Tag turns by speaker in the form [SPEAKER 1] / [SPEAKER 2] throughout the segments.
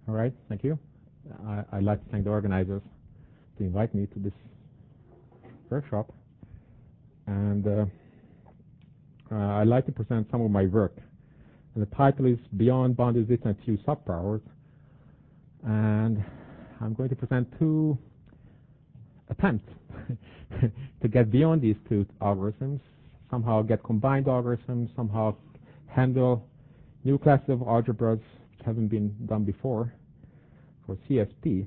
[SPEAKER 1] All right, thank you. I'd like to thank the organizers to invite me to this workshop. And I'd like to present some of my work. And the title is Beyond Bounded Width and Few Subpowers. And I'm going to present two attempts to get beyond these two algorithms, somehow get combined algorithms, somehow handle new classes of algebras which haven't been done before for CSP.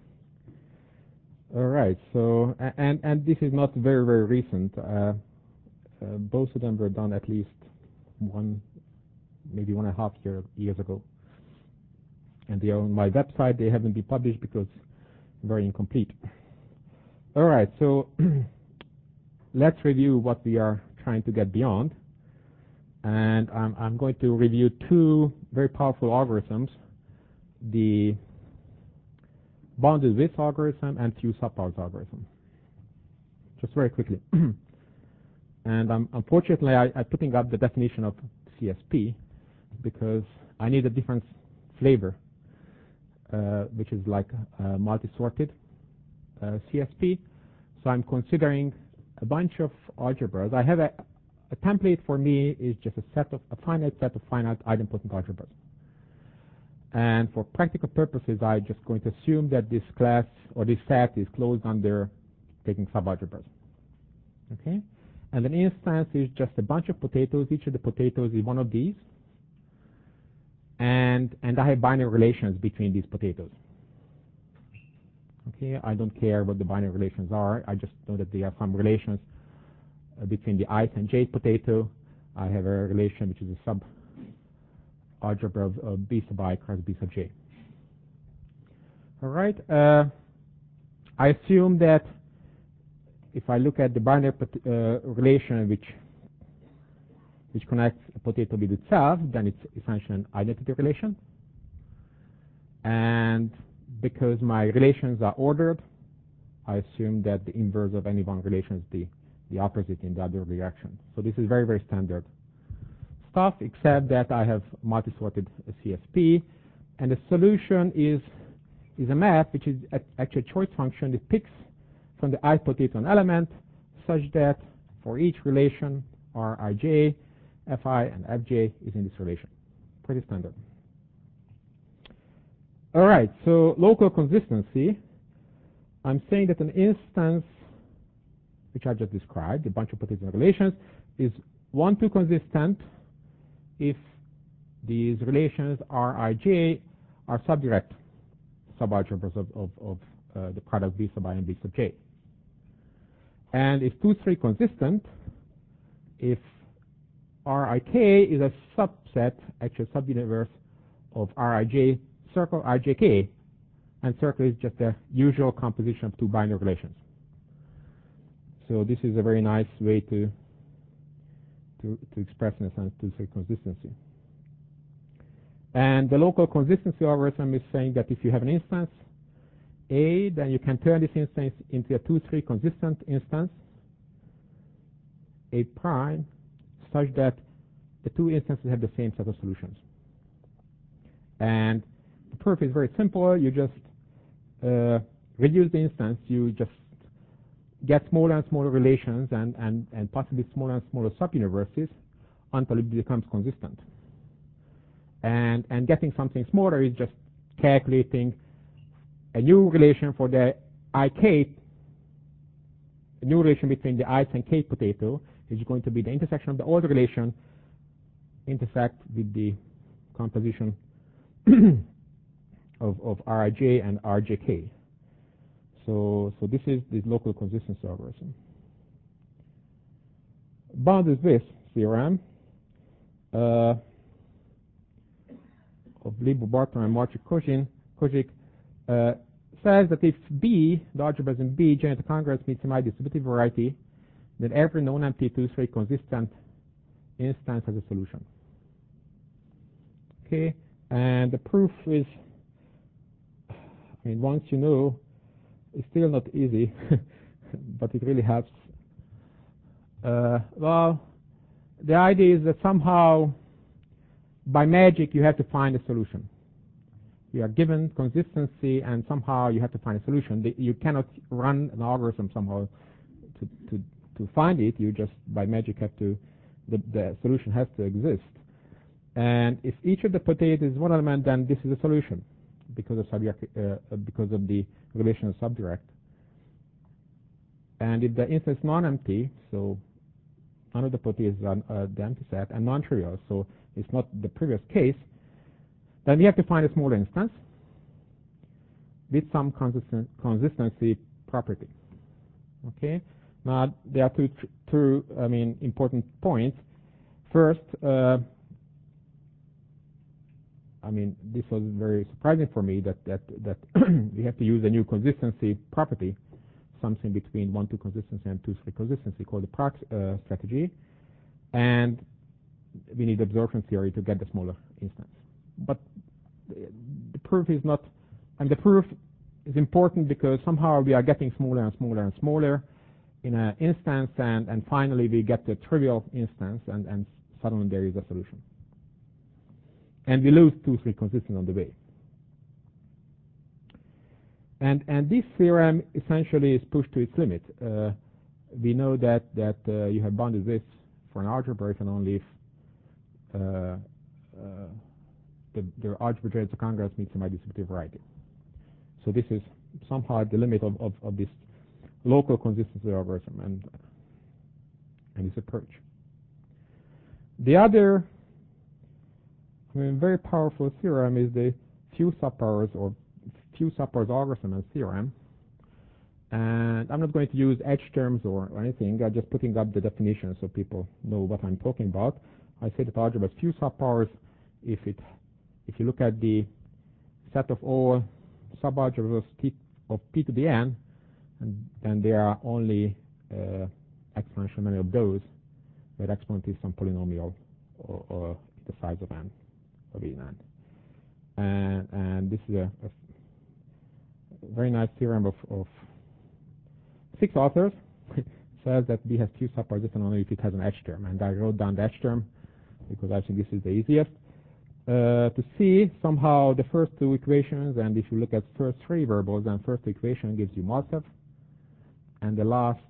[SPEAKER 1] All right, so, and this is not very, very recent. Both of them were done at least maybe 1.5 years ago. And they are on my website. They haven't been published because very incomplete. All right, so let's review what we are trying to get beyond. And I'm going to review two very powerful algorithms, the bounded width algorithm and few subpowers algorithm. Just very quickly. And unfortunately, I'm putting up the definition of CSP because I need a different flavor, which is like multi-sorted CSP. So I'm considering a bunch of algebras. I have a template for me is just a finite set of finite idempotent algebras. And for practical purposes, I'm just going to assume that this class or this set is closed under taking subalgebras. Okay? And an instance is just a bunch of potatoes. Each of the potatoes is one of these. And I have binary relations between these potatoes. Okay, I don't care what the binary relations are. I just know that there are some relations between the ith and jth potato. I have a relation which is a sub-algebra of b sub I cross b sub j. All right. I assume that if I look at the binary relation which connects a potato with itself, then it's essentially an identity relation. And because my relations are ordered, I assume that the inverse of any one relation is the opposite in the other direction. So this is very, very standard stuff, except that I have multi-sorted CSP. And the solution is a map, which is actually a choice function. It picks from the ith potato an element such that for each relation, Rij, Fi, and Fj is in this relation. Pretty standard. All right, so local consistency. I'm saying that an instance, which I just described, a bunch of potential relations, is 1-2 consistent if these relations Rij are subdirect subalgebras of the product b sub I and b sub j. And if 2-3 consistent if Rik is a subset, actually subuniverse of Rij circle Rjk, and circle is just a usual composition of two binary relations. So this is a very nice way to express in a sense 2-3 consistency. And the local consistency algorithm is saying that if you have an instance A, then you can turn this instance into a 2-3 consistent instance A prime, such that the two instances have the same set of solutions. And the proof is very simple. You just reduce the instance. You just get smaller and smaller relations and possibly smaller and smaller subuniverses until it becomes consistent. And getting something smaller is just calculating a new relation for the ik, a new relation between the ith and k potato is going to be the intersection of the old relation intersect with the composition of Rij and Rjk. So this is the local consistency algorithm. Bounded width theorem of Libu, Barton, and Marchik-Kozik says that if B, the algebras in B, generate a congruous meets semi-distributive variety, then every non-empty 2-3 consistent instance has a solution. Okay, and the proof is, I mean, once you know, it's still not easy, but it really helps. Well, the idea is that somehow, by magic, you have to find a solution. You are given consistency, and somehow you have to find a solution. You cannot run an algorithm somehow to find it. You just by magic have to. The solution has to exist. And if each of the potatoes is one element, then this is a solution because of because of the relation of subdirect. And if the instance is non-empty, so none of the potatoes are the empty set and non-trivial, so it's not the previous case, then we have to find a small instance with some consistency property. Okay. Now there are two important points. First, this was very surprising for me that we have to use a new consistency property, something between 1-2 consistency and 2-3 consistency, called the Prox strategy, and we need absorption theory to get the smaller instance. But the proof is not, and the proof is important because somehow we are getting smaller and smaller and smaller in an instance, and finally we get the trivial instance, and suddenly there is a solution. And we lose 2-3 consistency on the way. And this theorem essentially is pushed to its limit. We know that you have bounded this for an algebra if and only if the algebra generates a congruence meets a distributive variety. So this is somehow at the limit of this local consistency algorithm and this approach. The other very powerful theorem is the few subpowers or few subpowers algorithm and theorem. And I'm not going to use edge terms or anything. I'm just putting up the definition so people know what I'm talking about. I say that algebra has few subpowers if you look at the set of all subalgebras of P to the n, and then there are only exponential many of those where exponent is some polynomial or the size of n, of E n. And this is a very nice theorem of 6 authors. It says that B has few subpowers if and only if it has an edge term. And I wrote down the edge term because I think this is the easiest. To see somehow the first 2 equations, and if you look at first 3 variables, then first equation gives you Malsev, and the last,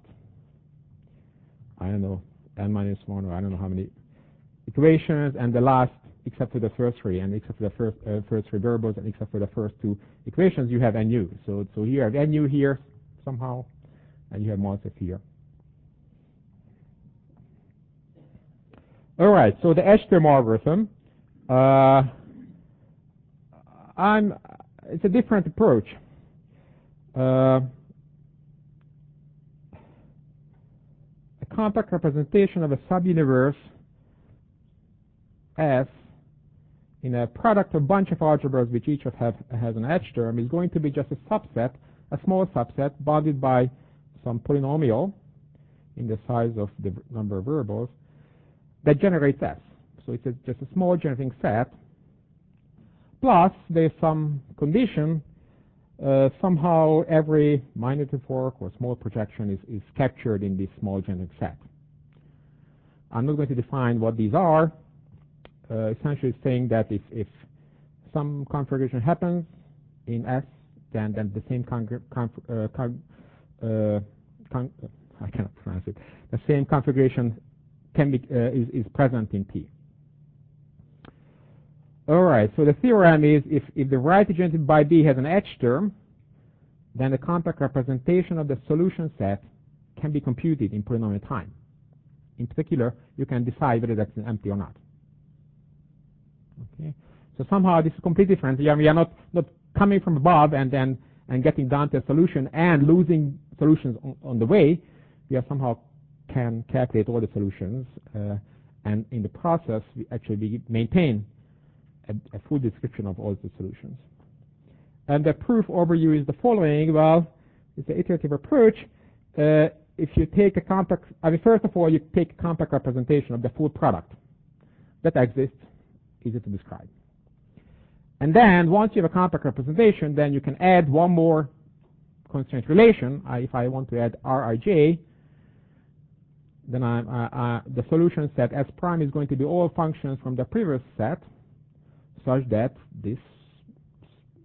[SPEAKER 1] I don't know, n minus 1 or I don't know how many equations, and the last, except for the first 3, and except for the first 3 variables, and except for the first 2 equations, you have nu. So you have nu here somehow, and you have Malsev here. All right, so the Edge-term algorithm. It's a different approach. A compact representation of a subuniverse S in a product of a bunch of algebras which each has an edge term is going to be just a subset, a small subset bounded by some polynomial in the size of the number of variables that generates S. So it's just a small generating set, plus there's some condition, somehow every minor fork or small projection is captured in this small generating set. I'm not going to define what these are. Essentially saying that if some configuration happens in S, then the same I cannot pronounce it. The same configuration can be is present in P. All right. So the theorem is if the variety generated by B has an edge term, then the compact representation of the solution set can be computed in polynomial time. In particular, you can decide whether that's empty or not. Okay. So somehow this is completely different. We are not coming from above and getting down to a solution and losing solutions on the way. We are somehow can calculate all the solutions, and in the process we maintain a full description of all the solutions. And the proof overview is the following. Well, it's an iterative approach. If you take a compact, first of all, you take a compact representation of the full product that exists, easy to describe. And then once you have a compact representation, then you can add one more constraint relation. If I want to add Rij, then the solution set S prime is going to be all functions from the previous set, such that this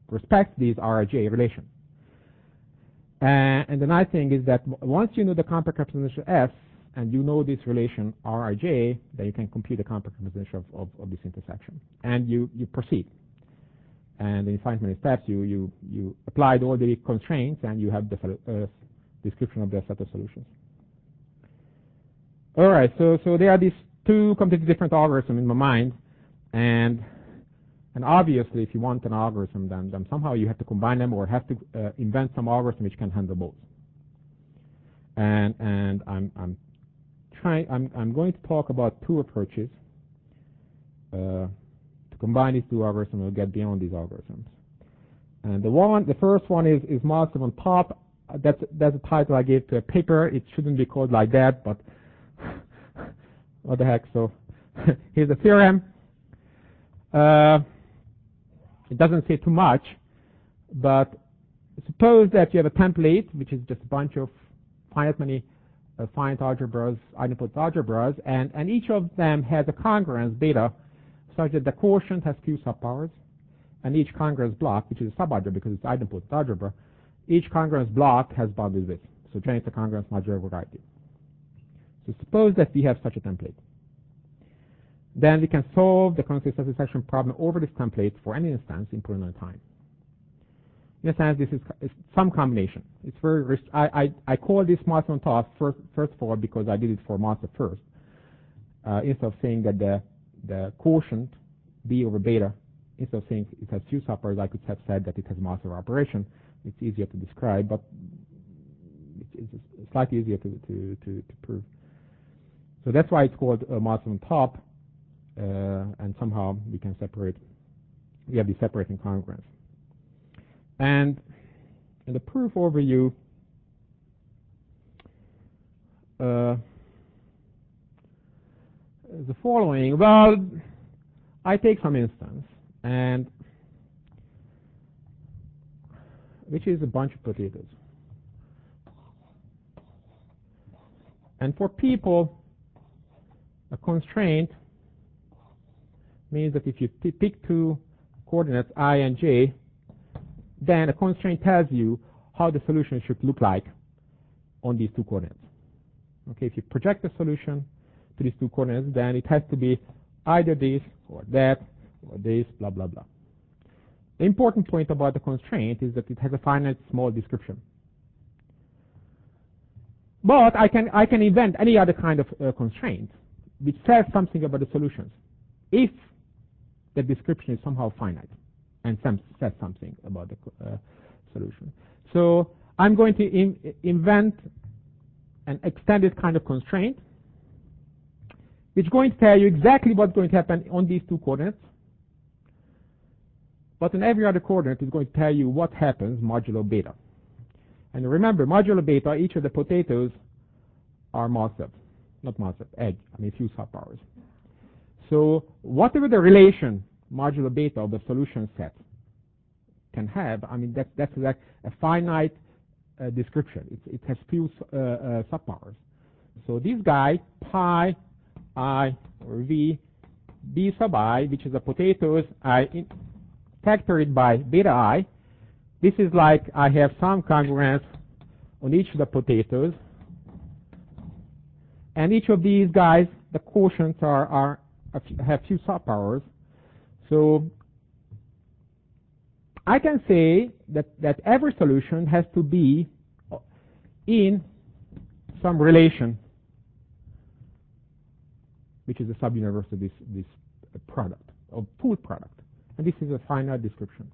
[SPEAKER 1] respects these RJ relations. And the nice thing is that once you know the compact representation S and you know this relation Rij, then you can compute the compact representation of this intersection. And you proceed. And in finite many steps, you applied all the constraints and you have the description of the set of solutions. All right, so there are these two completely different algorithms in my mind. And obviously, if you want an algorithm, then somehow you have to combine them or have to invent some algorithm which can handle both. And I'm going to talk about two approaches to combine these two algorithms. We'll get beyond these algorithms. And the first one is massive on top. That's the title I gave to a paper. It shouldn't be called like that, but what the heck? So here's the theorem. It doesn't say too much, but suppose that you have a template, which is just a bunch of finite algebras, idempotent algebras, and each of them has a congruence beta, such that the quotient has few subpowers, and each congruence block, which is a subalgebra because it's idempotent algebra, each congruence block has bounded width. So generates a congruence modular variety. So suppose that we have such a template. Then we can solve the constant satisfaction problem over this template for any instance in Polynomial time. In a sense, this is some combination. It's very I call this master on top first of all because I did it for master first. Instead of saying that the quotient B over beta, instead of saying it has few subpowers, I could have said that it has master operation. It's easier to describe, but it's slightly easier to prove. So that's why it's called a master on top. And somehow we can separate, we have the separating congruence. And in the proof overview, the following. Well, I take some instance, and which is a bunch of potatoes. And for people, a constraint means that if you pick two coordinates I and j, then a constraint tells you how the solution should look like on these two coordinates. Okay, if you project the solution to these two coordinates, then it has to be either this or that or this, blah, blah, blah. The important point about the constraint is that it has a finite small description. But I can invent any other kind of constraint which says something about the solutions if the description is somehow finite and says something about the solution. So I'm going to invent an extended kind of constraint which is going to tell you exactly what's going to happen on these two coordinates. But in every other coordinate it's going to tell you what happens modulo beta. And remember, modulo beta, each of the potatoes are massive, not massive, edge, I mean few subpowers. So whatever the relation modulo beta of the solution set can have, I mean that's like a finite description. It has few subpowers. So this guy, pi I or v b sub I, which is the potatoes, I factor it by beta I. This is like I have some congruence on each of the potatoes, and each of these guys, the quotients have few subpowers. So I can say that every solution has to be in some relation, which is the subuniverse of this product, of pool product. And this is a finite description.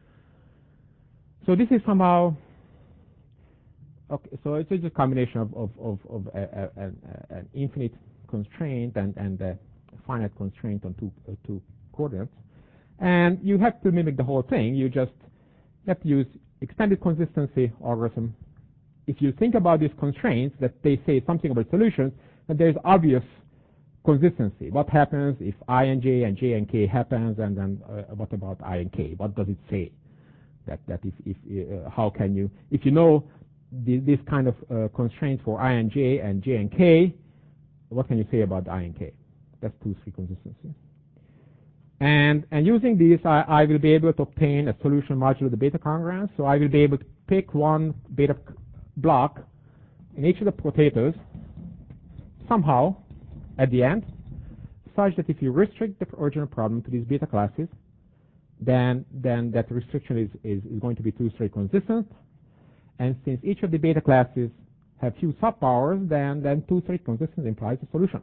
[SPEAKER 1] So this is somehow, okay, so it's just a combination of an infinite constraint and a finite constraint on two coordinates. And you have to mimic the whole thing. You just have to use extended consistency algorithm. If you think about these constraints, that they say something about solutions, then there's obvious consistency. What happens if I and j and k happens, and then what about I and k? What does it say? That if how can you, if you know this kind of constraints for I and j and k, what can you say about I and k? That's 2-3 consistency. And using these, I will be able to obtain a solution modulo the beta congruence. So I will be able to pick one beta block in each of the potatoes somehow at the end, such that if you restrict the original problem to these beta classes, then that restriction is going to be two-state consistent. And since each of the beta classes have few subpowers, then two-state consistent implies a solution.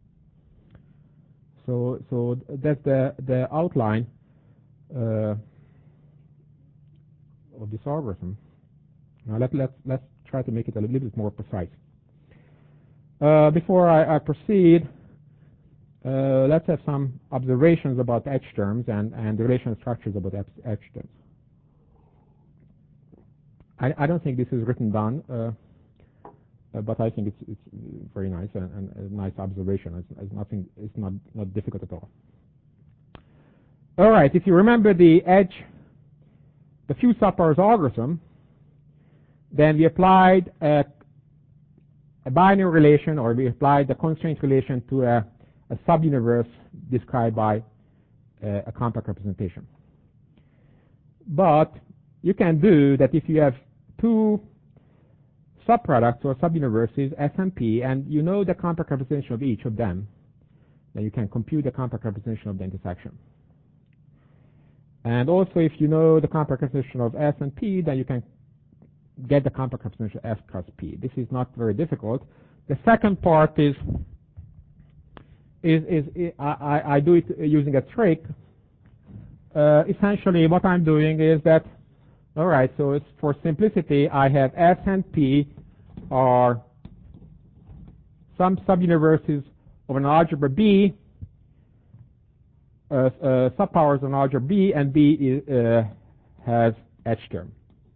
[SPEAKER 1] So that's the outline of this algorithm. Now let's try to make it a little bit more precise. Before I proceed, let's have some observations about edge terms and the relational structures about edge terms. I don't think this is written down, but I think it's very nice and a nice observation. It's not difficult at all. All right, if you remember the few subpowers algorithm, then we applied a binary relation, or we applied the constraint relation to a subuniverse described by a compact representation. But you can do that if you have two subproducts or subuniverses, S and P, and you know the compact representation of each of them, then you can compute the compact representation of the intersection. And also, if you know the compact representation of S and P, then you can get the compact representation of S cross P. This is not very difficult. The second part is I do it using a trick. Essentially, what I'm doing is that, all right, so it's for simplicity, I have S and P are some subuniverses of an algebra B, subpowers of an algebra B, and B has edge term.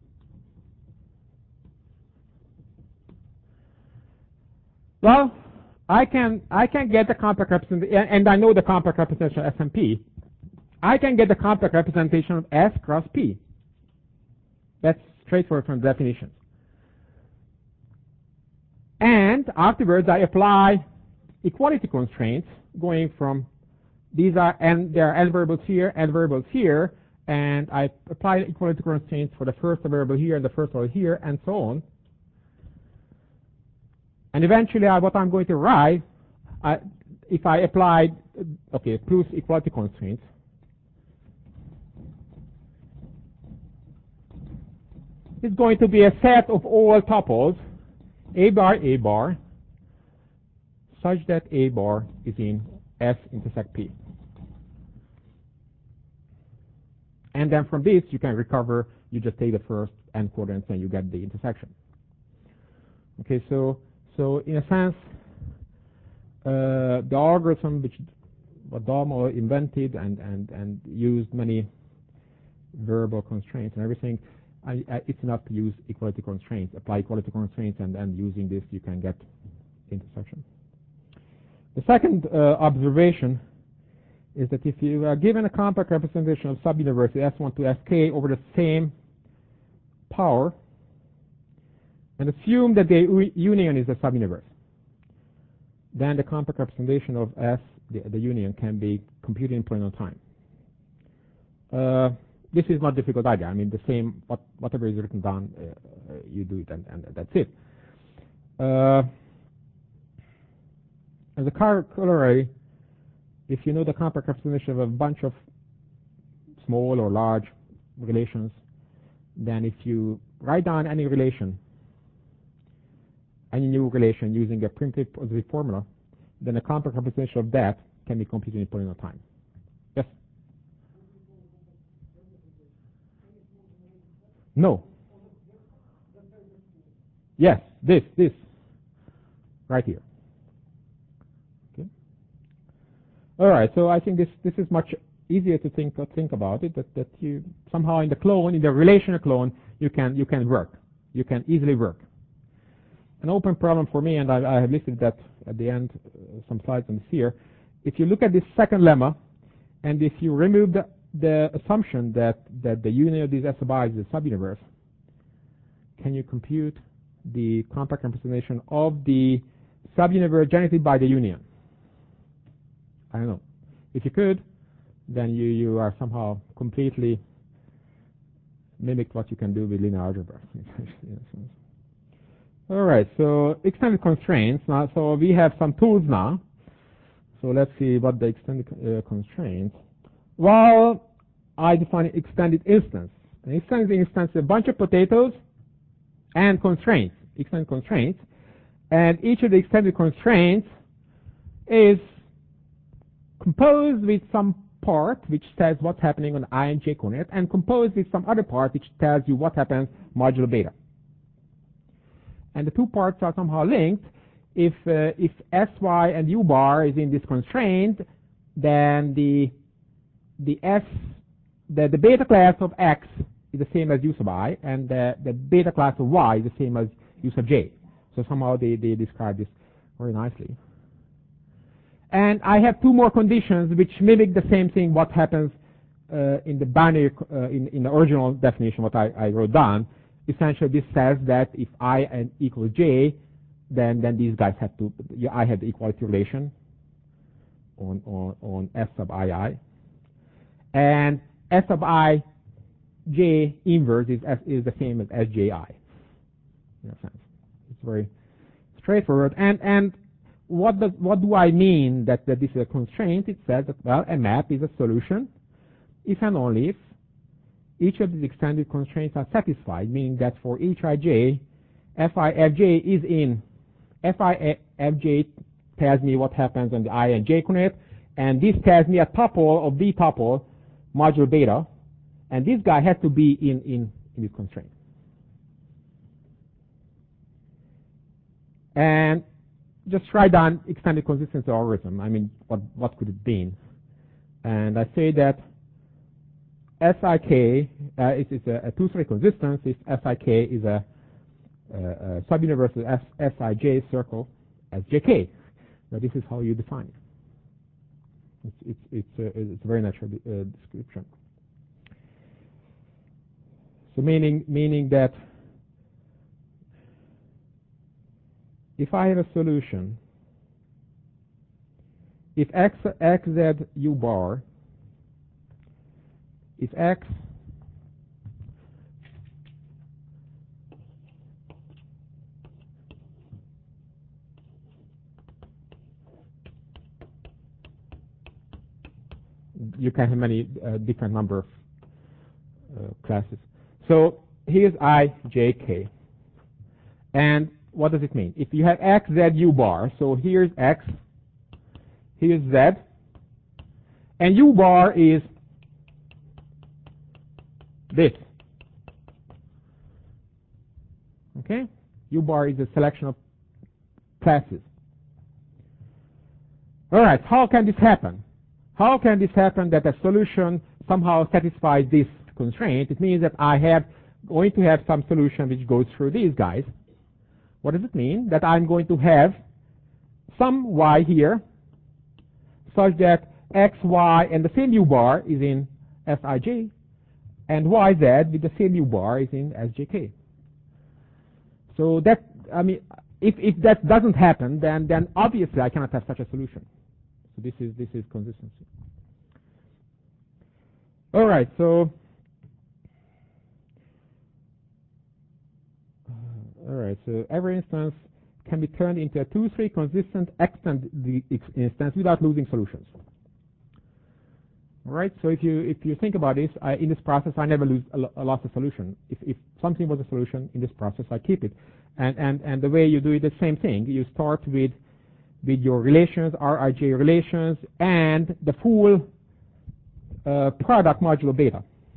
[SPEAKER 1] Well, I can get the compact representation, and I know the compact representation of S and P. I can get the compact representation of S cross P. That's straightforward from the definitions. And afterwards, I apply equality constraints going from these are there are n variables here, n variables here, and I apply equality constraints for the first variable here and the first variable here, and so on. And eventually, what I'm going to write, if I apply, plus equality constraints, it's going to be a set of all tuples, A bar, such that A bar is in S intersect P. And then from this, you can recover, you just take the first n quadrants and you get the intersection. Okay, so in a sense, the algorithm which Adorno invented and used many variable constraints and everything, it's enough to use equality constraints, apply equality constraints, and using this you can get intersection. The second observation is that if you are given a compact representation of subuniverse S1 to Sk over the same power, and assume that the union is a subuniverse, then the compact representation of S, the union, can be computed in polynomial time. This is not difficult either. I mean, the same, whatever is written down, you do it, and that's it. As a corollary, if you know the compact representation of a bunch of small or large relations, then if you write down any relation, any new relation using a primitive positive formula, then the compact representation of that can be computed in polynomial time. Yes? No. Yes, this, right here. Okay. All right, so I think this is much easier to think about it. That you somehow in the clone, in the relational clone, you can work. You can easily work. An open problem for me, and I have listed that at the end, some slides on this here. If you look at this second lemma, and if you remove the assumption that the union of these SOIs is a subuniverse, can you compute the compact representation of the subuniverse generated by the union? I don't know. If you could, then you are somehow completely mimicked what you can do with linear algebra. All right, so extended constraints. Now, so we have some tools now. So let's see what the extended constraints. Well, I define extended instance. An extended instance is a bunch of potatoes and constraints, extended constraints. And each of the extended constraints is composed with some part which says what's happening on I and j coordinate, and composed with some other part which tells you what happens modulo beta. And the two parts are somehow linked. If sy and u bar is in this constraint, then the beta class of x is the same as u sub I, and the beta class of y is the same as u sub j. So somehow they describe this very nicely. And I have two more conditions which mimic the same thing what happens in the binary, in the original definition what I wrote down. Essentially this says that if I equals j, then these guys have to, I have the equality relation on S sub II. And S sub I j inverse is the same as Sji. In a sense. It's very straightforward. And what do I mean that this is a constraint? It says that, well, a map is a solution if and only if each of these extended constraints are satisfied, meaning that for each ij, fi fj is in. Fi fj tells me what happens on the I and j coordinate, and this tells me a tuple of the tuple modulo beta, and this guy has to be in this constraint. And just write down extended consistency algorithm. I mean, what could it be? And I say that SIK is a two-state consistence if SIK is a subuniversal Sij circle as JK. Now this is how you define it. It's a very natural description. So meaning that if I have a solution, if xz u bar, if x you can have many different number of classes. So here's I, j, k. And what does it mean? If you have x, z, u bar, so here's x, here's z, and u bar is this. Okay? U bar is a selection of classes. All right, how can this happen? How can this happen that a solution somehow satisfies this constraint? It means that I have going to have some solution which goes through these guys. What does it mean? That I'm going to have some y here such that x, y, and the same u bar is in Sij, and yz with the same u bar is in Sjk. So that, I mean, if that doesn't happen, then obviously I cannot have such a solution. So this is consistency. All right, so every instance can be turned into a 2-3 consistent extended instance without losing solutions. All right, so if you think about this, in this process I never lost a solution. If something was a solution in this process, I keep it. And the way you do it, the same thing. You start with your relations, Rij relations, and the full product modulo beta.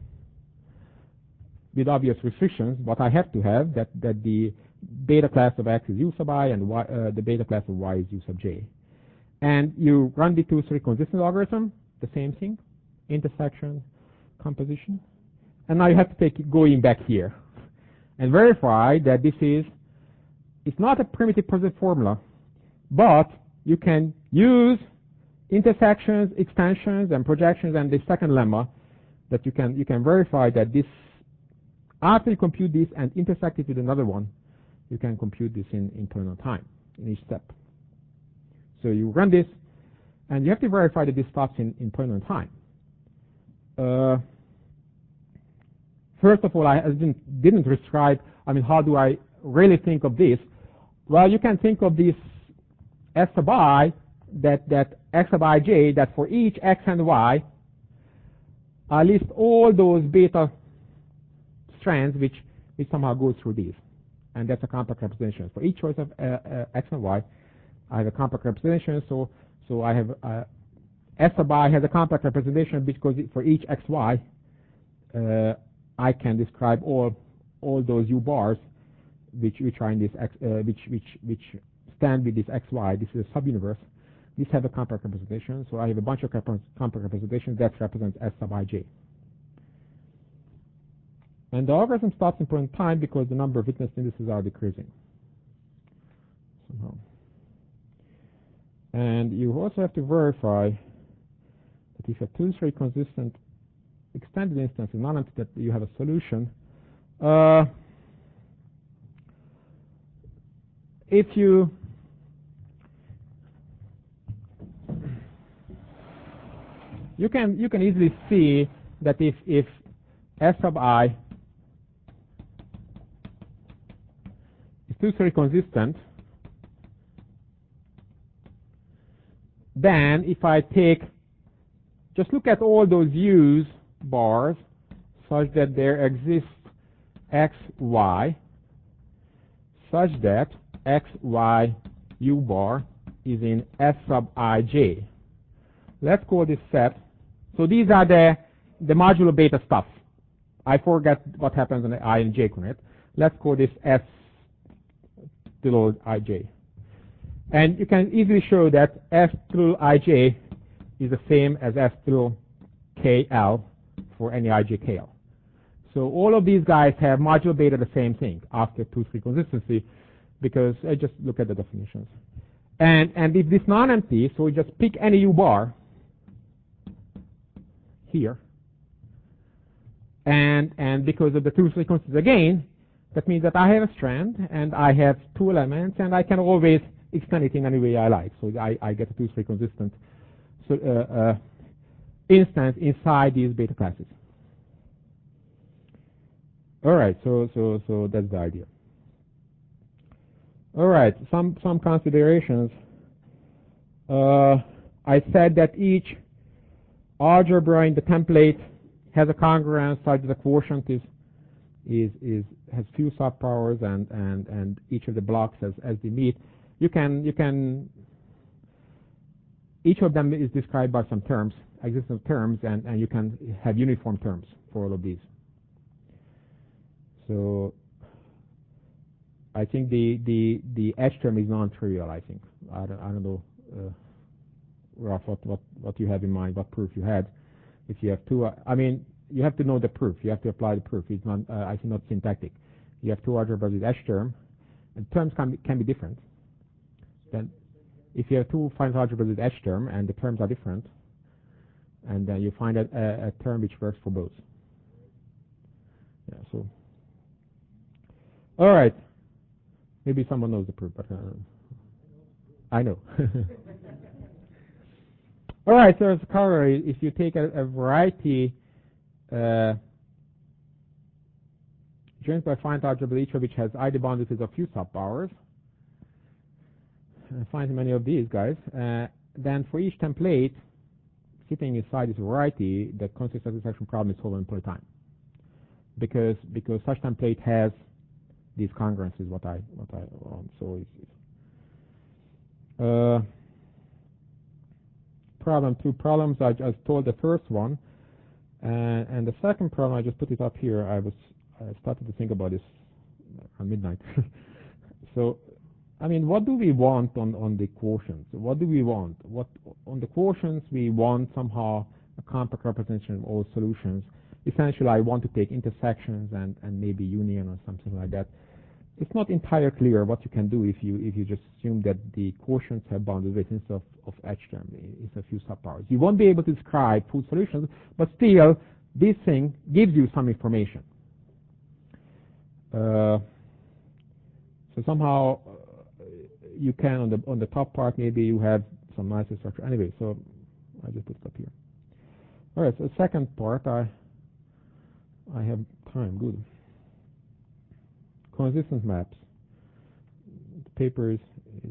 [SPEAKER 1] With obvious restrictions, but I have to have that the beta class of x is u sub I and y, the beta class of y is u sub j. And you run the 2-3 consistent algorithm, the same thing, intersection, composition. And now you have to take it going back here and verify that it's not a primitive positive formula, but you can use intersections, extensions, and projections, and the second lemma that you can verify that this, after you compute this and intersect it with another one, you can compute this in internal time in each step. So you run this, and you have to verify that this stops in internal time. First of all, I didn't describe, how do I really think of this? Well, you can think of this S sub I, that X sub ij, that for each X and Y, I list all those beta strands which somehow go through these. And that's a compact representation. For each choice of X and Y, I have a compact representation, so I have S sub I has a compact representation because for each XY, I can describe all those U bars which are in this which stand with this XY. This is a subuniverse. These have a compact representation, so I have a bunch of compact representations that represents S sub ij. And the algorithm stops in point in time because the number of witness indices are decreasing somehow. And you also have to verify that if a 2-3 consistent extended instance is non-empty, that you have a solution. If you can easily see that if S sub I is 2-3 consistent, then if I just look at all those U's bars such that there exists XY such that XY U bar is in S sub ij. Let's call this set. So these are the modulo beta stuff. I forget what happens on the I and J coordinate. Let's call this S tilde ij. And you can easily show that S tilde ij is the same as S tilde KL for any ij KL. So all of these guys have modulo beta the same thing after 2-3 consistency, because I just look at the definitions. And if this non-empty, so we just pick any U bar here, and because of the 2-3 consistency again, that means that I have a strand and I have 2 elements and I can always extend it in any way I like. So I get a 2-3 consistent instance inside these beta classes. All right, so that's the idea. All right, some considerations. I said that each algebra in the template has a congruence such that the quotient has few subpowers and each of the blocks as they meet. You can each of them is described by some terms, existing terms, and you can have uniform terms for all of these. So I think the H term is non-trivial. I think I don't know, Ralph, what you have in mind, what proof you had. If you have two, you have to know the proof. You have to apply the proof. It's not, I think, not syntactic. You have two algebras with H term, and terms can be different. Then, if you have two finite algebras with H term and the terms are different, and then you find a term which works for both. Yeah. So, all right. Maybe someone knows the proof, but I know. All right. So, as a corollary, if you take a variety joined by finite algebra, each of which has ID boundaries of few subpowers, find many of these guys, then for each template sitting inside this variety, the constant satisfaction problem is solved in point time, because such template has these congruences. What I want. So it's problem 2 problems. I just told the first one, and the second problem I just put it up here. I started to think about this at midnight. So, what do we want on the quotients? What do we want? On the quotients we want somehow a compact representation of all solutions. Essentially, I want to take intersections and maybe union or something like that. It's not entirely clear what you can do if you just assume that the quotients have bounded weights instead of H term. It's a few subpowers. You won't be able to describe full solutions, but still, this thing gives you some information. So somehow you can on the top part maybe you have some nicer structure. Anyway, so I just put it up here. All right, so the second part, I have time, good. Consistent maps. The paper is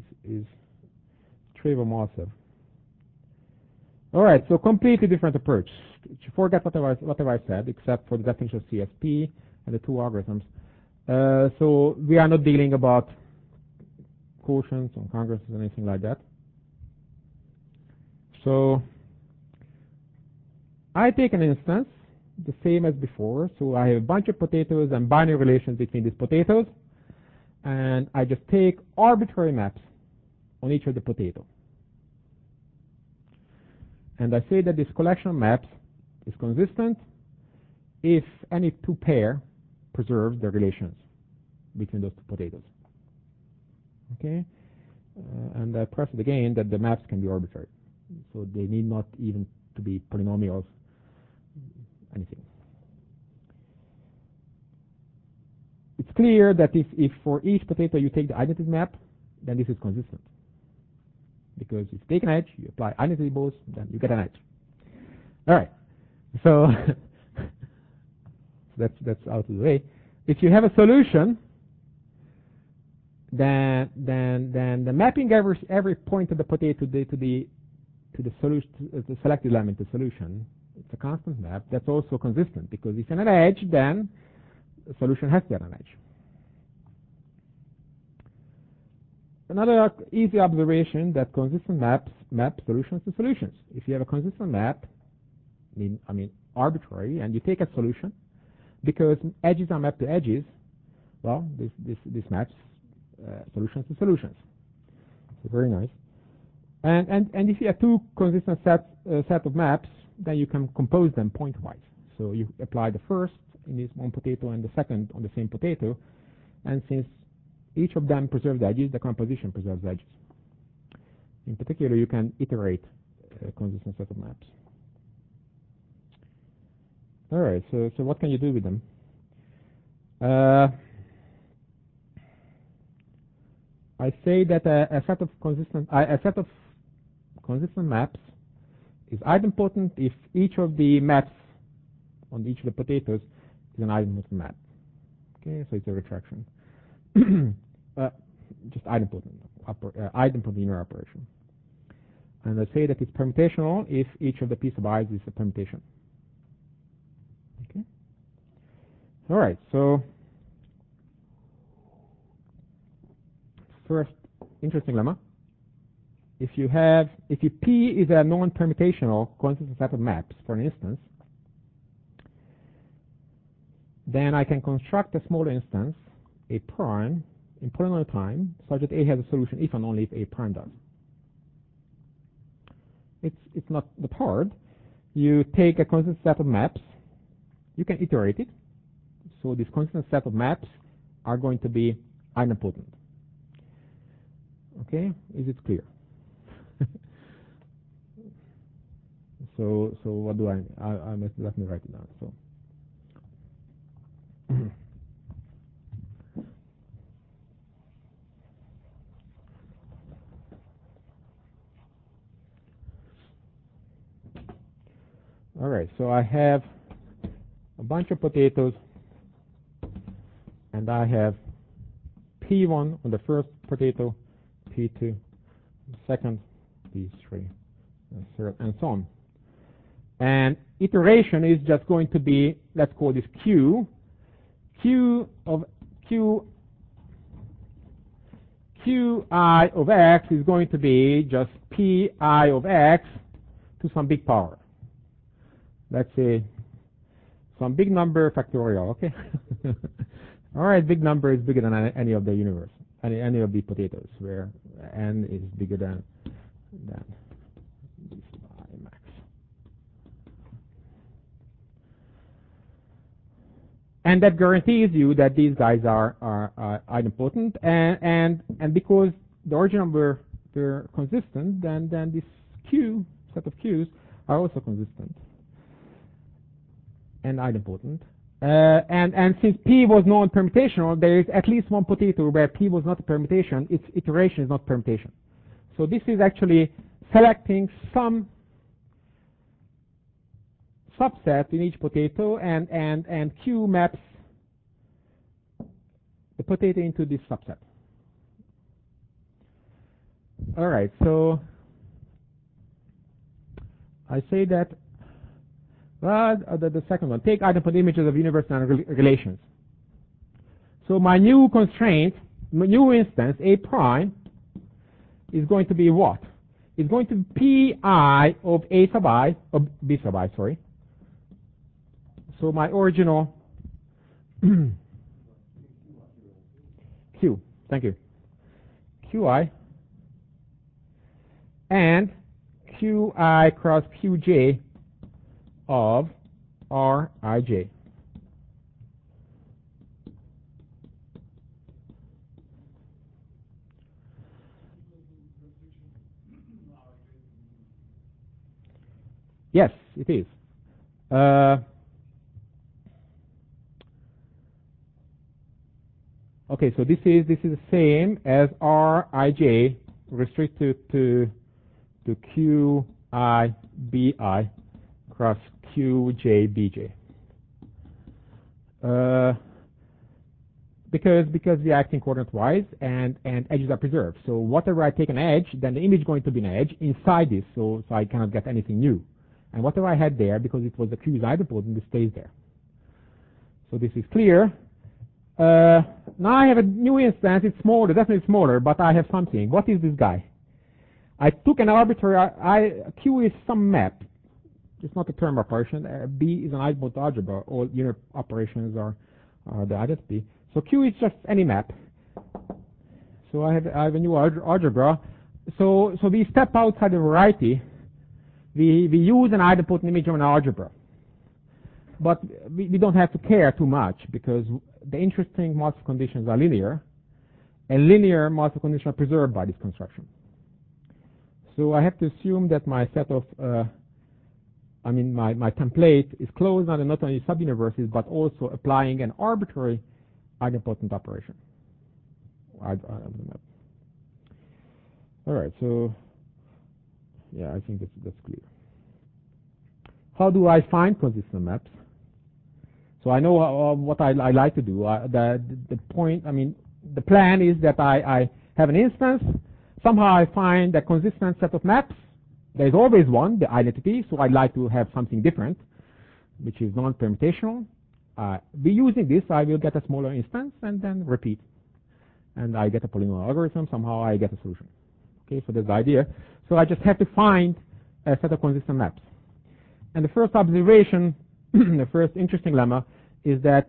[SPEAKER 1] Trevor Mossev. All right, so completely different approach. Forget whatever I said, except for the definition of CSP and the two algorithms. So we are not dealing about quotients or congruences or anything like that. So I take an instance, the same as before. So I have a bunch of potatoes and binary relations between these potatoes, and I just take arbitrary maps on each of the potato. And I say that this collection of maps is consistent if any two pair preserves the relations between those two potatoes. Okay? And I press it again that the maps can be arbitrary. So they need not even to be polynomials, anything. It's clear that if for each potato you take the identity map, then this is consistent. Because if you take an edge, you apply identity both, then you get an edge. All right. So that's out of the way. If you have a solution, then the mapping every point of the potato to the solution, the selected element, the solution, it's a constant map. That's also consistent because if an edge, then the solution has to have an edge. Another easy observation that consistent maps map solutions to solutions. If you have a consistent map, I mean arbitrary, and you take a solution, because edges are mapped to edges, well, this maps solutions to solutions. So very nice. And if you have two consistent set of maps, then you can compose them pointwise. So you apply the first in this one potato and the second on the same potato, and since each of them preserves edges, the composition preserves edges. In particular, you can iterate a consistent set of maps. All right, so what can you do with them? I say that a set of consistent maps is idempotent if each of the maps on each of the potatoes is an idempotent map. Okay, so it's a retraction. Just idempotent linear operation. And I say that it's permutational if each of the piece of i's is a permutation. Okay. All right. So first interesting lemma. If P is a non-permutational consistent set of maps, for an instance, then I can construct a small instance, A prime, in polynomial time, such that A has a solution if and only if A prime does. It's not that hard. You take a constant set of maps, you can iterate it. So this constant set of maps are going to be idempotent. Okay, is it clear? So what do let me write it down. So all right, so I have a bunch of potatoes, and I have P1 on the first potato, P2 on the second, P3, and third, and so on. And iteration is just going to be, let's call this Q. Qi of x is going to be just Pi of x to some big power. Let's say some big number factorial, okay? All right, big number is bigger than any of the universe, any of the potatoes, where n is bigger than max. And that guarantees you that these guys are idempotent, and because the original were consistent, then this Q set of Qs are also consistent and idempotent. And since P was non-permutational, there is at least one potato where P was not a permutation, its iteration is not permutation. So this is actually selecting some subset in each potato, and Q maps the potato into this subset. All right, so I say that, well, the second one, take idempotent images of universal relations. So my new constraint, my new instance, A prime, is going to be what? It's going to be Pi of A sub I, of B sub I, sorry. So my original Q, thank you, Qi, and Qi cross Qj of Rij. Yes, it is. Okay, so this is the same as Rij restricted to Qi Bi cross Qj Bj. Because we are acting coordinate-wise and edges are preserved. So whatever I take an edge, then the image is going to be an edge inside this, so I cannot get anything new. And whatever I had there, because it was the Q is idempotent, it stays there. So this is clear. Now I have a new instance. It's smaller, definitely smaller, but I have something. What is this guy? I took an arbitrary, Q is some map. It's not a term operation. B is an idempotent algebra. All unit operations are the identity. So Q is just any map. So I have a new algebra. So we step outside the variety. We use an idempotent image of an algebra. But we don't have to care too much, because the interesting multiple conditions are linear, and linear multiple conditions are preserved by this construction. So I have to assume that my set of, my template is closed under not only subuniverses, but also applying an arbitrary idempotent operation. All right, so yeah, I think that's clear. How do I find consistent maps? So I know what I like to do. The plan is that I have an instance. Somehow I find a consistent set of maps. There is always one, the identity, so I'd like to have something different, which is non-permutational. By using this, I will get a smaller instance and then repeat. And I get a polynomial algorithm. Somehow I get a solution. Okay, so that's the idea. So I just have to find a set of consistent maps. And the first observation, the first interesting lemma, is that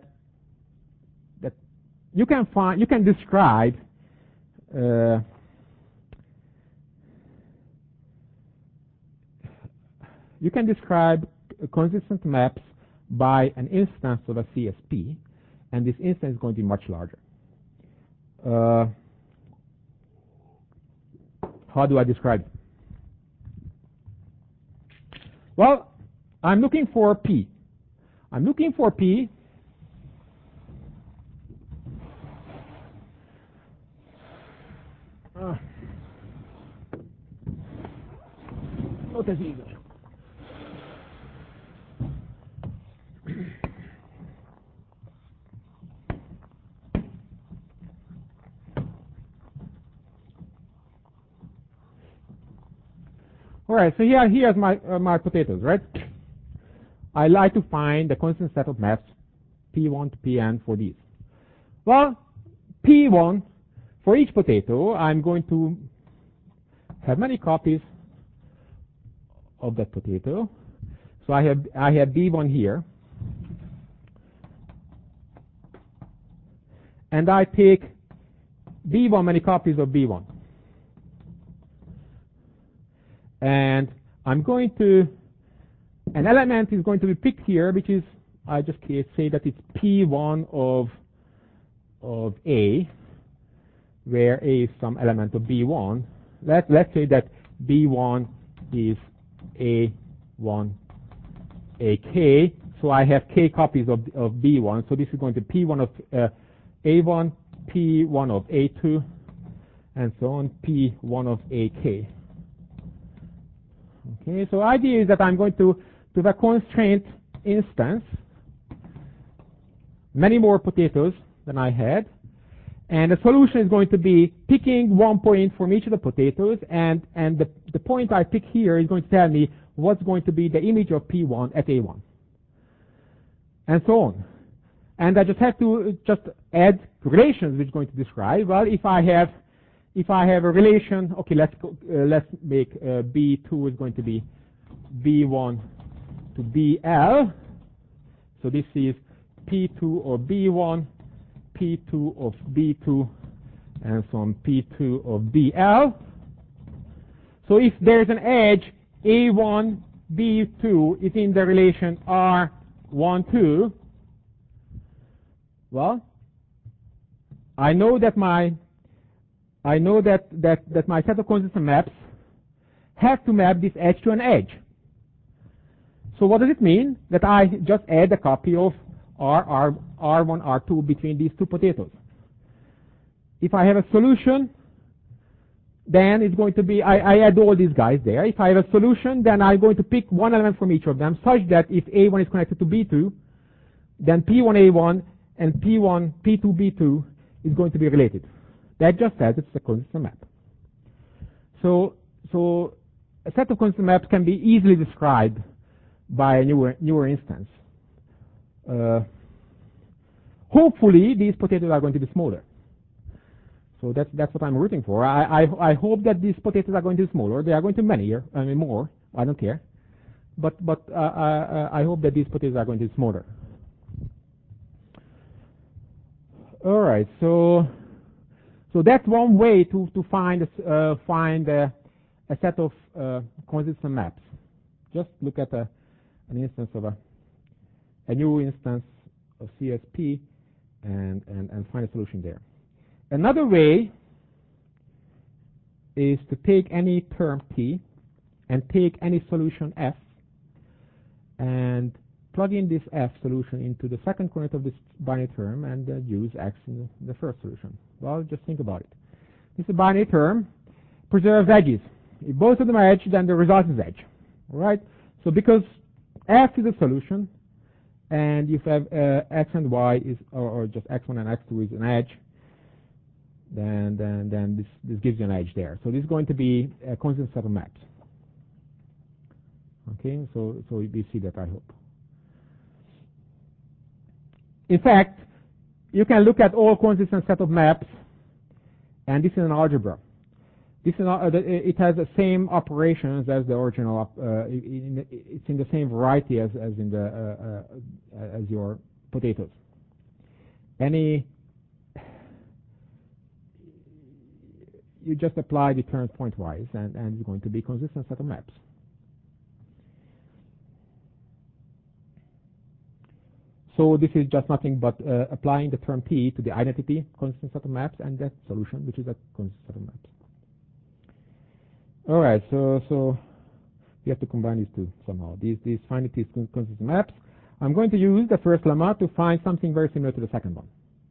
[SPEAKER 1] you can describe consistent maps by an instance of a CSP, and this instance is going to be much larger. How do I describe it? Well, I'm looking for P. I'm looking for P not as easy. All right, so here's my potatoes, right? I like to find the constant set of maps P1 to Pn for these. Well, P1, for each potato, I'm going to have many copies of that potato. So I have B1 here. And I take B1 many copies of B1. And I'm going to, an element is going to be picked here, which is, I just say that it's P1 of A, where A is some element of B1. Let's say that B1 is A1 AK. So I have K copies of B1. So this is going to be P1 of A1, P1 of A2, and so on, P1 of AK. Okay, so idea is that I'm going to to the constraint instance many more potatoes than I had, and the solution is going to be picking one point from each of the potatoes, and the point I pick here is going to tell me what's going to be the image of P1 at A1, and so on. And I just have to just add relations which is going to describe, well, if I have a relation, okay, let's make B2 is going to be B1 to BL. So this is P2 of B1, P2 of B2, and so on, P2 of BL. So if there's an edge A1, B2 is in the relation R1, 2, well, I know that my set of consistent maps have to map this edge to an edge. So what does it mean? That I just add a copy of R1, R2 between these two potatoes. If I have a solution, then it's going to be, I add all these guys there. If I have a solution, then I'm going to pick one element from each of them, such that if A1 is connected to B2, then P1A1 and P2B2 is going to be related. That just says it's a consistent map. So a set of consistent maps can be easily described by a newer instance. Hopefully, these potatoes are going to be smaller. So that's what I'm rooting for. I hope that these potatoes are going to be smaller. They are going to be more. I don't care. But I hope that these potatoes are going to be smaller. All right. So that's one way to find a set of consistent maps. Just look at an instance of a new instance of CSP and find a solution there. Another way is to take any term T and take any solution F and plug in this F solution into the second coordinate of this binary term and use X in the first solution. Well, just think about it. This is a binary term, preserves edges. If both of them are edge, then the result is edge. All right? So because F is a solution, and if X and Y is, or just X1 and X2 is an edge, then this gives you an edge there. So this is going to be a constant set of maps. Okay, so we see that, I hope. In fact, you can look at all consistent set of maps, and this is an algebra. This is it has the same operations as the original. It's in the same variety as in the as your potatoes. You just apply the terms pointwise, and it's going to be consistent set of maps. So this is just nothing but applying the term T to the identity consistent set of maps and that solution, which is a consistent set of maps. All right, so we have to combine these two somehow. These finite consistent maps. I'm going to use the first lemma to find something very similar to the second one.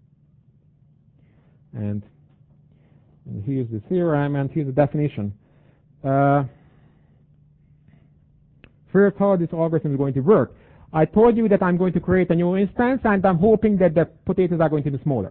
[SPEAKER 1] And here's the theorem, and here's the definition. First, how this algorithm is going to work. I told you that I'm going to create a new instance, and I'm hoping that the potatoes are going to be smaller.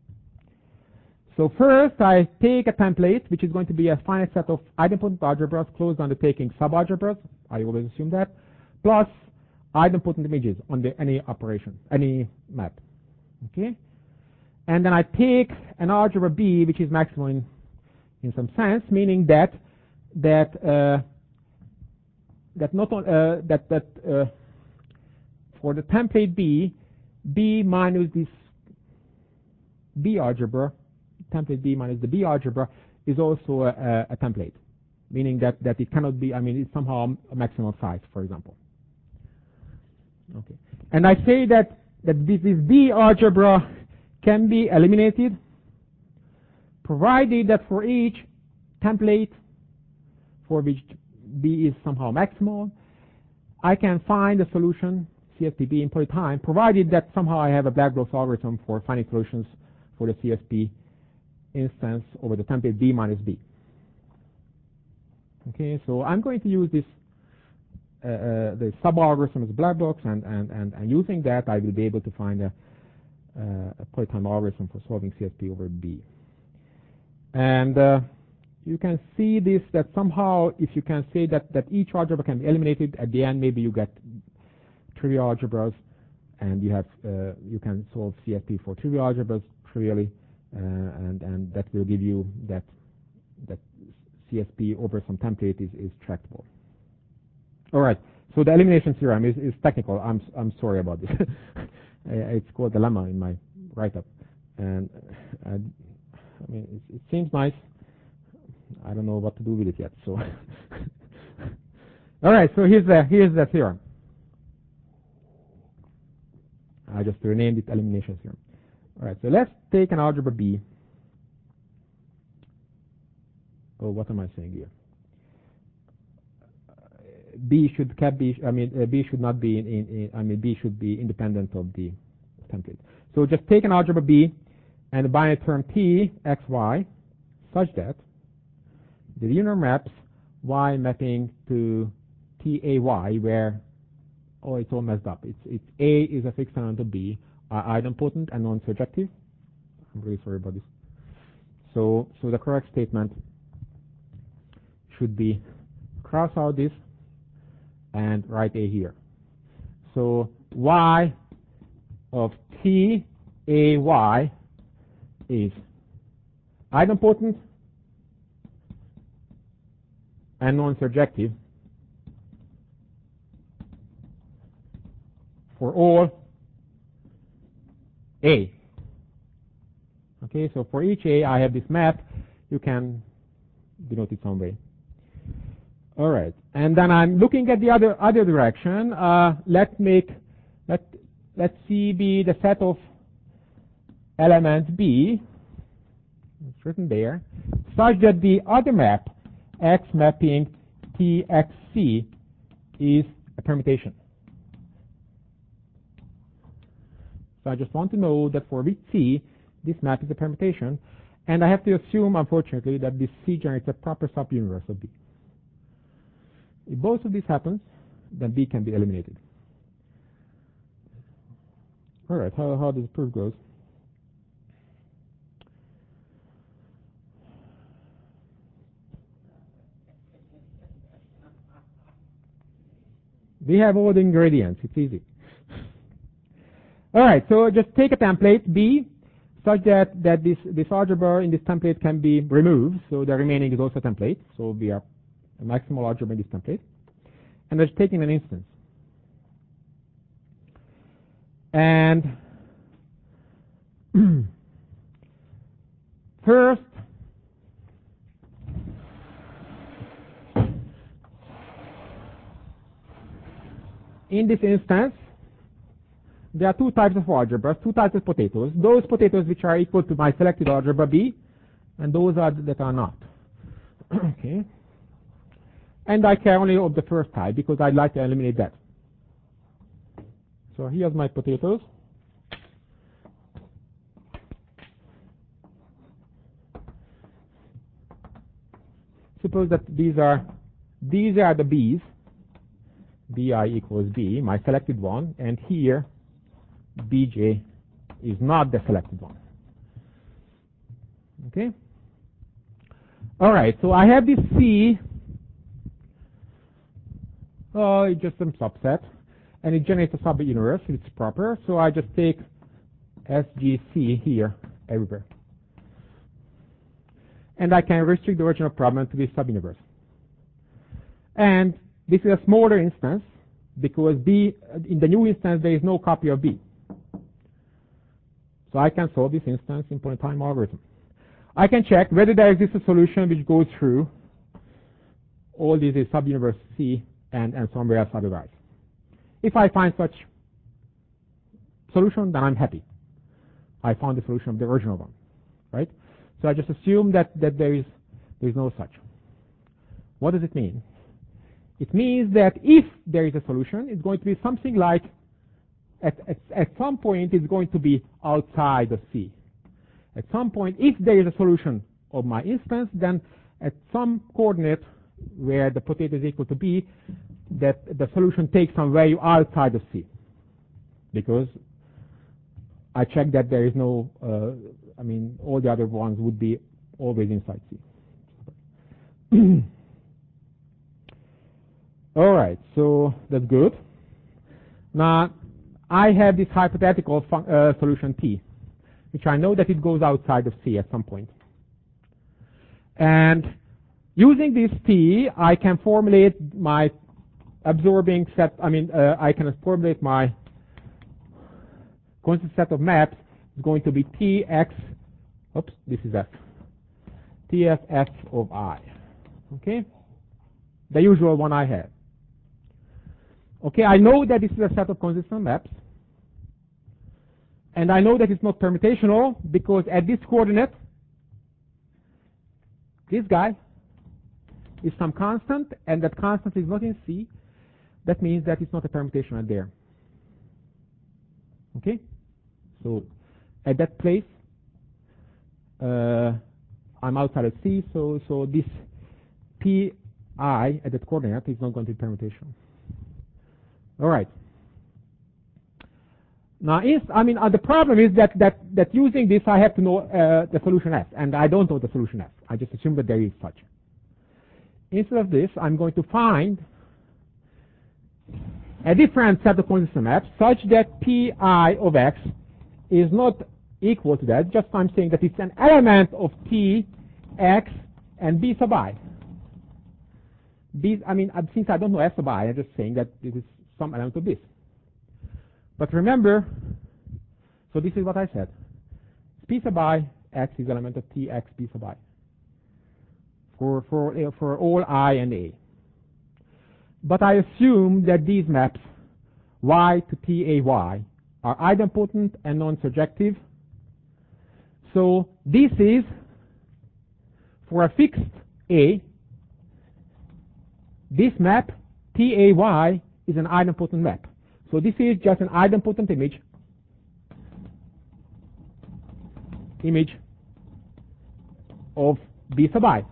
[SPEAKER 1] So first, I take a template, which is going to be a finite set of idempotent algebras closed undertaking subalgebras. I always assume that, plus idempotent images on any operation, any map. Okay, and then I take an algebra B, which is maximal in some sense, meaning that for the template B minus this B algebra, template B minus the B algebra is also a template, meaning that it cannot be, it's somehow a maximum size, for example. Okay, and I say that this B algebra can be eliminated, provided that for each template for which B is somehow maximal, I can find a solution CSP in point time, provided that somehow I have a Black-Scholes algorithm for finding solutions for the CSP instance over the template B minus B. Okay, so I'm going to use this the sub-algorithm as a black box, and using that, I will be able to find a polytime algorithm for solving CSP over B. And you can see this, that somehow, if you can say that each algebra can be eliminated, at the end maybe you get trivial algebras, and you have you can solve CSP for trivial algebras trivially, and that will give you that CSP over some template is tractable. All right. So the elimination theorem is technical. I'm sorry about this. It's called dilemma in my write-up, and I mean it seems nice. I don't know what to do with it yet. So all right. So here's the theorem. I just renamed it elimination theorem. All right. So let's take an algebra B. Oh, what am I saying here? B should B should not be B should be independent of the template. So just take an algebra B and a binary term T x y such that the linear maps y mapping to T A Y, where it's all messed up. It's A is a fixed element of B, are idempotent and non-surjective. I'm really sorry about this. So the correct statement should be cross out this and write A here. So y of T A Y is idempotent and non-surjective for all A. Okay, so for each A, I have this map. You can denote it some way. All right, and then I'm looking at the other direction. Let C be the set of elements B. It's written there, such that the other map, X mapping TXC, is a permutation. So I just want to know that for which C, this map is a permutation, and I have to assume, unfortunately, that this C generates a proper subuniverse of B. If both of these happens, then B can be eliminated. All right, how does the proof goes? We have all the ingredients. It's easy. All right, so just take a template B such that this algebra in this template can be removed. So the remaining is also a template. So we are a maximal algebra in this template. And just taking an instance. And first, in this instance, there are two types of algebras, two types of potatoes. Those potatoes which are equal to my selected algebra B, and those that are not. Okay. And I care only of the first type because I'd like to eliminate that. So here's my potatoes. Suppose that these are the B's. Bi equals B, my selected one, and here Bj is not the selected one. Okay? All right, so I have this C. It's just some subset, and it generates a subuniverse. It's proper, so I just take SGC here everywhere. And I can restrict the original problem to this subuniverse. And this is a smaller instance because B, in the new instance, there is no copy of B. So I can solve this instance in point-in-time algorithm. I can check whether there exists a solution which goes through all these subuniverse C and somewhere else otherwise. If I find such solution, then I'm happy. I found the solution of the original one, right? So I just assume that there is no such. What does it mean? It means that if there is a solution, it's going to be something like at some point it's going to be outside of C. At some point, if there is a solution of my instance, then at some coordinate where the potato is equal to B, that the solution takes some value outside of C, because I checked that there is no, all the other ones would be always inside C. All right, so that's good. Now, I have this hypothetical solution T, which I know that it goes outside of C at some point. And using this T, I can formulate my absorbing set, I can formulate my constant set of maps. It's going to be Tx, oops, this is F, TFF of I, okay? The usual one I have. Okay, I know that this is a set of consistent maps. And I know that it's not permutational because at this coordinate, this guy is some constant, and that constant is not in C. That means that it's not a permutation right there. Okay? So at that place, I'm outside of C, so this Pi at that coordinate is not going to be permutation. All right. Now, the problem is that using this, I have to know the solution S, and I don't know the solution S. I just assume that there is such. Instead of this, I'm going to find a different set of consistent maps such that Pi of X is not equal to that. Just I'm saying that it's an element of T, X, and B sub I. Since I don't know S sub I, I'm just saying that it is some element of this. But remember, so this is what I said. P sub I, X is element of T, X, P sub I. For all I and A. But I assume that these maps, Y to T, A, Y, are idempotent and non-surjective. So this is, for a fixed A, this map, T, A, Y, is an idempotent map. So this is just an idempotent image of B sub I.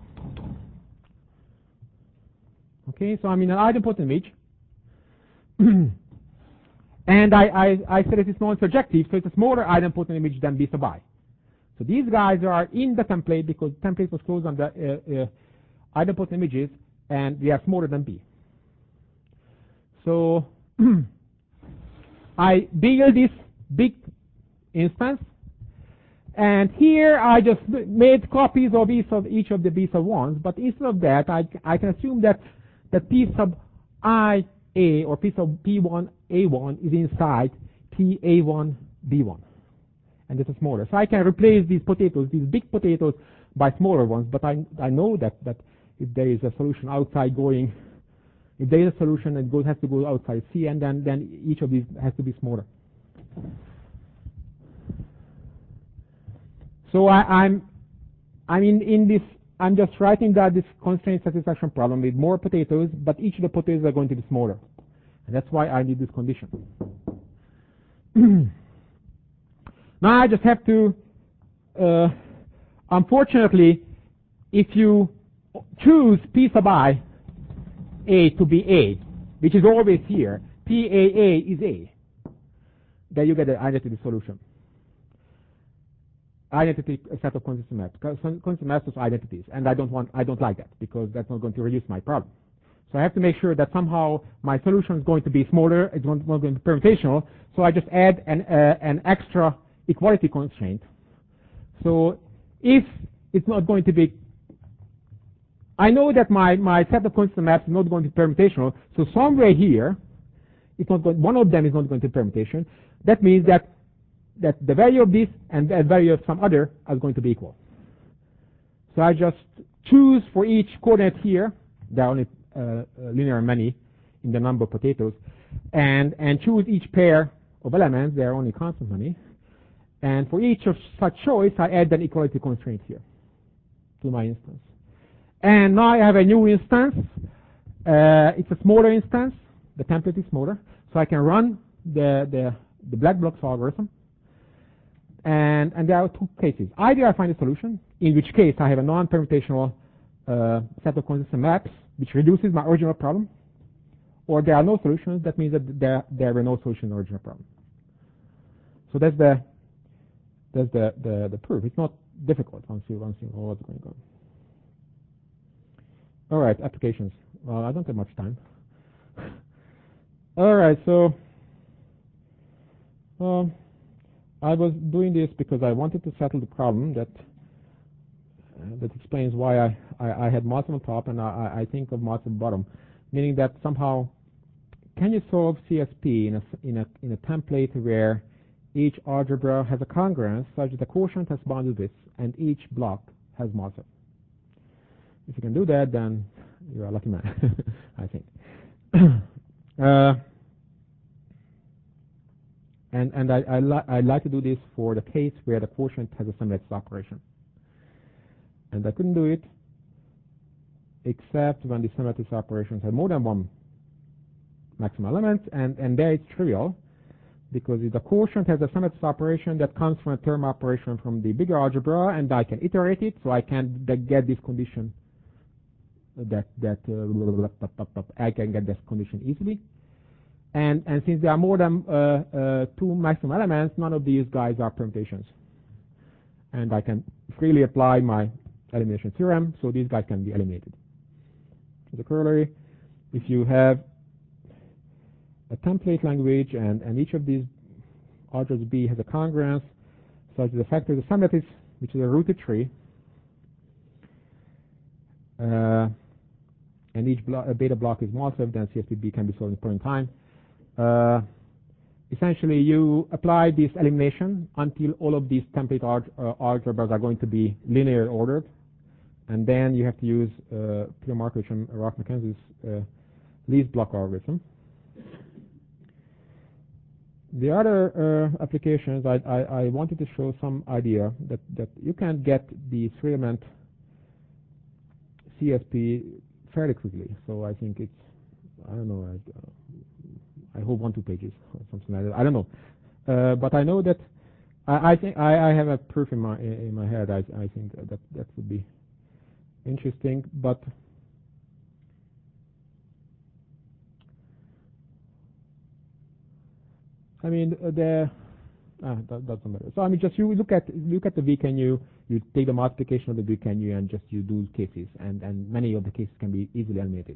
[SPEAKER 1] Okay, so I'm in an idempotent image. And I said it is non-surjective, so it's a smaller idempotent image than B sub I. So these guys are in the template because the template was closed on the idempotent images, and they are smaller than B. So I build this big instance, and here I just made copies of each of the B sub 1s, but instead of that, I can assume that P sub I A or P sub P1 A1 is inside P A1 B1, and this is smaller. So I can replace these potatoes, these big potatoes, by smaller ones, but I know that if there is a solution outside going, if there is a solution that has to go outside C, and then each of these has to be smaller. So I'm just writing that this constraint satisfaction problem with more potatoes, but each of the potatoes are going to be smaller. And that's why I need this condition. Now I just have to, unfortunately, if you choose P sub I A to be A, which is always here, PAA is A, then you get the identity solution. Identity set of consistent maps. Consistent maps of identities, and I don't like that because that's not going to reduce my problem. So I have to make sure that somehow my solution is going to be smaller. It's not going to be permutational. So I just add an extra equality constraint. So if it's not going to be, I know that my set of consistent maps is not going to be permutational. So somewhere here, it's not going, one of them is not going to be permutation. That means that the value of this and the value of some other are going to be equal. So I just choose for each coordinate here, there are only linear many in the number of potatoes, and choose each pair of elements, there are only constant many, and for each of such choice I add an equality constraint here to my instance. And now I have a new instance. It's a smaller instance, the template is smaller, so I can run the black box algorithm. And there are two cases. Either I find a solution, in which case I have a non-permutational set of consistent maps, which reduces my original problem, or there are no solutions, that means that there were no solutions in the original problem. So that's the proof. It's not difficult once you know what's going on. All right, applications. Well, I don't have much time. All right, so I was doing this because I wanted to settle the problem that explains why I had mods on top and I think of mods on bottom, meaning that somehow can you solve CSP in a template where each algebra has a congruence such that the quotient has bounded widths and each block has mods. If you can do that, then you're a lucky man, I think. And I like to do this for the case where the quotient has a sum-matrix operation. And I couldn't do it except when the sum-matrix operations have more than one maximum element, and there it's trivial, because if the quotient has a sum-matrix operation that comes from a term operation from the bigger algebra, and I can iterate it, so I can get this condition I can get this condition easily. And since there are more than two maximum elements, none of these guys are permutations. And I can freely apply my elimination theorem, so these guys can be eliminated. The corollary, if you have a template language and each of these algebras B has a congruence such that the factor of the sum matrix, which is a rooted tree, and each beta block is Malsev, then CSPB can be solved in point in time. Essentially, you apply this elimination until all of these template algebras are going to be linear ordered, and then you have to use Peter Markovich and Ralph McKenzie's least block algorithm. The other applications, I wanted to show some idea that you can get the three-element CSP fairly quickly. So I think it's, I don't know, I hope 1-2 pages or something like that. I don't know, but I know that I think I have a proof in my head. I think that would be interesting, but I mean that doesn't matter. So I mean, just you look at the VCANU, you take the multiplication of the VCANU and just you do cases, and many of the cases can be easily eliminated.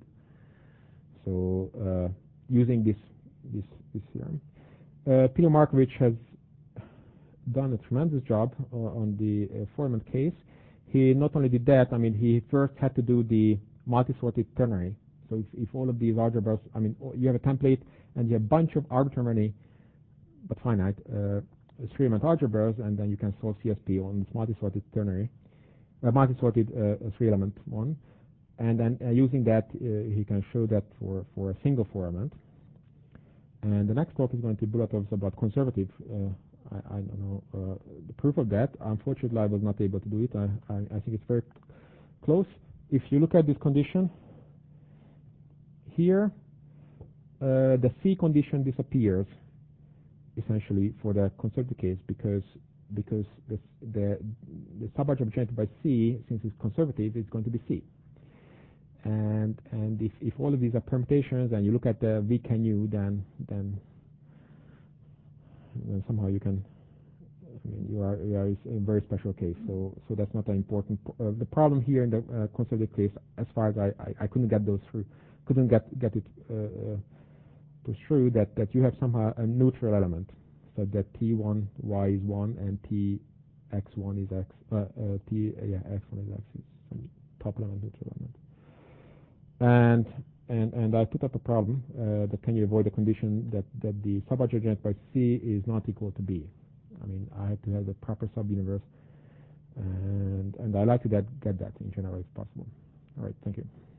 [SPEAKER 1] So using this theorem, Peter Markovich has done a tremendous job on the Foreman case. He not only did that, I mean, he first had to do the multi-sorted ternary. So if all of these algebras, I mean, you have a template and you have a bunch of arbitrary but finite three-element algebras, and then you can solve CSP on this multi-sorted ternary, multi-sorted three-element one, and then using that he can show that for a single four-element. And the next talk is going to be Bulatov's about conservative. I don't know the proof of that. Unfortunately, I was not able to do it. I think it's very close. If you look at this condition here, the C condition disappears essentially for the conservative case because the subalgebra generated by C, since it's conservative, is going to be C. And if all of these are permutations and you look at the VCANU, then somehow you can, I mean, you are in a very special case. So that's not an important. The problem here in the conservative case, as far as I couldn't get those through, couldn't get it pushed through that you have somehow a neutral element, so that T1 Y is 1 and X1 is X. X1 is X is some top element, neutral element. And I put up a problem that can you avoid the condition that the subalgebra generated by C is not equal to B. I mean, I have to have the proper subuniverse, and I like to get that in general if possible. All right, thank you.